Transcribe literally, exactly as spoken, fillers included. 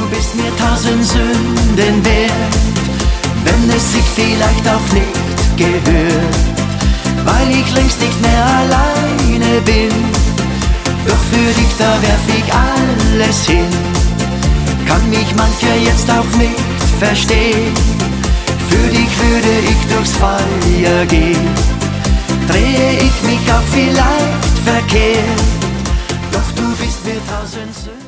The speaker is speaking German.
bist mir tausend Sünden wert, wenn es sich vielleicht auch nicht gehört, weil ich längst nicht mehr alleine bin. Doch für dich, da werf ich alles hin. Kann mich mancher jetzt auch nicht verstehen. Für dich würde ich durchs Feuer gehen. Drehe ich mich auch vielleicht verkehrt, doch du bist mir tausend Sünden.